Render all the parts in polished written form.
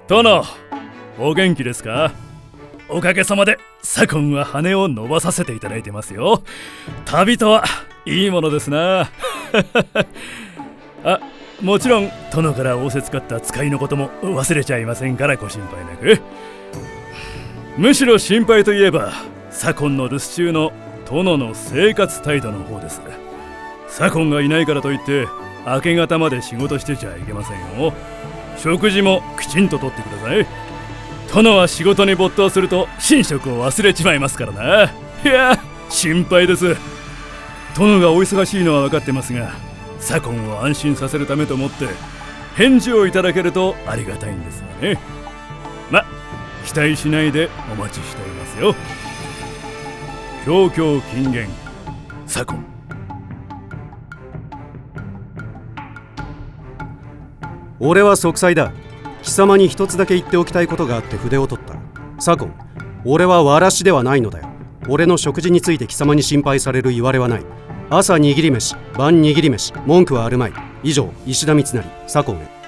殿、お元気ですか？おかげさまで左近は羽を伸ばさせていただいてますよ。旅とはいいものですな。あ、もちろん殿から仰せつかった使いのことも忘れちゃいませんからご心配なく。むしろ心配といえば左近の留守中の殿の生活態度の方です。左近がいないからといって明け方まで仕事してちゃいけませんよ。食事もきちんととってください。殿は仕事に没頭すると寝食を忘れちまいますからな。いや、心配です。殿がお忙しいのは分かってますが、左近を安心させるためと思って返事をいただけるとありがたいんですがね。ま、期待しないでお待ちしておりますよ。恭々金言、左近。 俺は息災だ。貴様に一つだけ言っておきたいことがあって筆を取った。左近、俺はわらしではないのだよ。俺の食事について貴様に心配される言われはない。朝握り飯、晩握り飯、文句はあるまい。以上、石田三成、左近へ。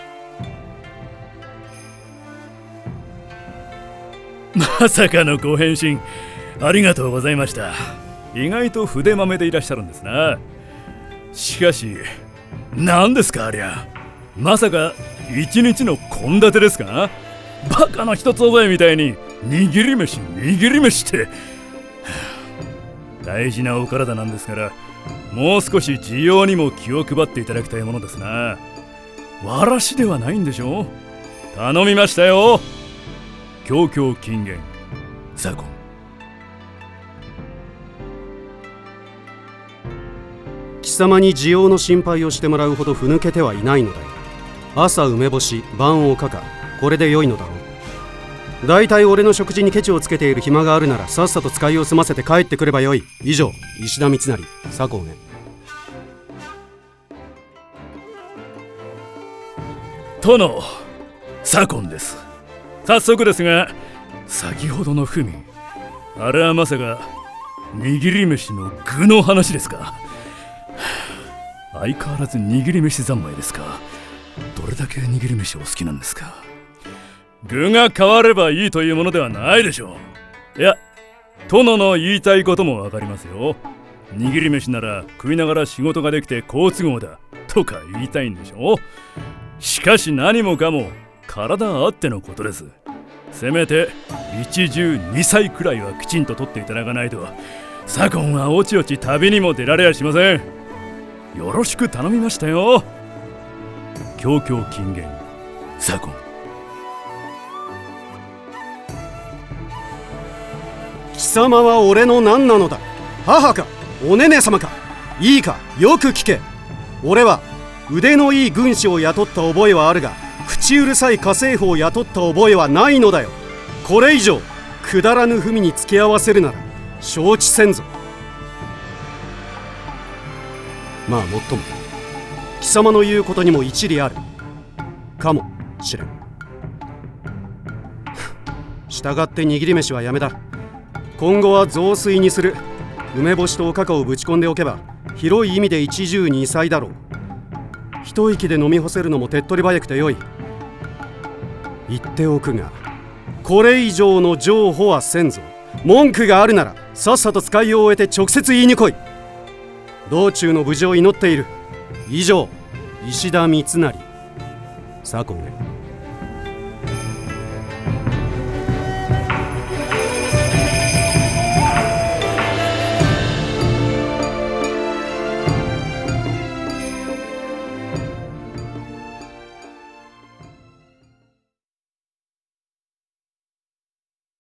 まさかのご返信ありがとうございました。意外と筆まめでいらっしゃるんですな。しかし何ですかありゃ。まさか一日の献立ですか？バカの一つ覚えみたいに握り飯握り飯って。大事なお体なんですから、もう少し需要にも気を配っていただきたいものですな。わらしではないんでしょう。頼みましたよ。恭々金言、左近。 貴様に需要の心配をしてもらうほどふぬけてはいないのだよ。朝梅干し、晩おかか、これで良いのだろう。だいたい俺の食事にケチをつけている暇があるならさっさと使いを済ませて帰ってくればよい。以上、石田三成、左近へ。 殿、左近です。早速ですが、先ほどの文、あれはまさか握り飯の具の話ですか？相変わらず握り飯三昧ですか？どれだけ握り飯お好きなんですか？具が変わればいいというものではないでしょう。いや、殿の言いたいこともわかりますよ。握り飯なら食いながら仕事ができて好都合だとか言いたいんでしょう。しかし何もかも体あってのことです。せめて一汁二菜くらいはきちんととっていただかないと左近はおちおち旅にも出られやしません。よろしく頼みましたよ。恭々金言、左近。 貴様は俺の何なのだ？母かおねね様か？いいか、よく聞け。俺は腕のいい軍師を雇った覚えはあるが、口うるさい家政婦を雇った覚えはないのだよ。これ以上くだらぬ文に付き合わせるなら承知せんぞ。まあもっとも貴様の言うことにも一理あるかもしれん。したがって握り飯はやめだ。今後は雑炊にする。梅干しとおかかをぶち込んでおけば広い意味で一汁二菜だろう。一息で飲み干せるのも手っ取り早くてよい。言っておくが、これ以上の譲歩はせんぞ。文句があるならさっさと使いを終えて直接言いに来い。道中の無事を祈っている。以上、石田三成、左近へ。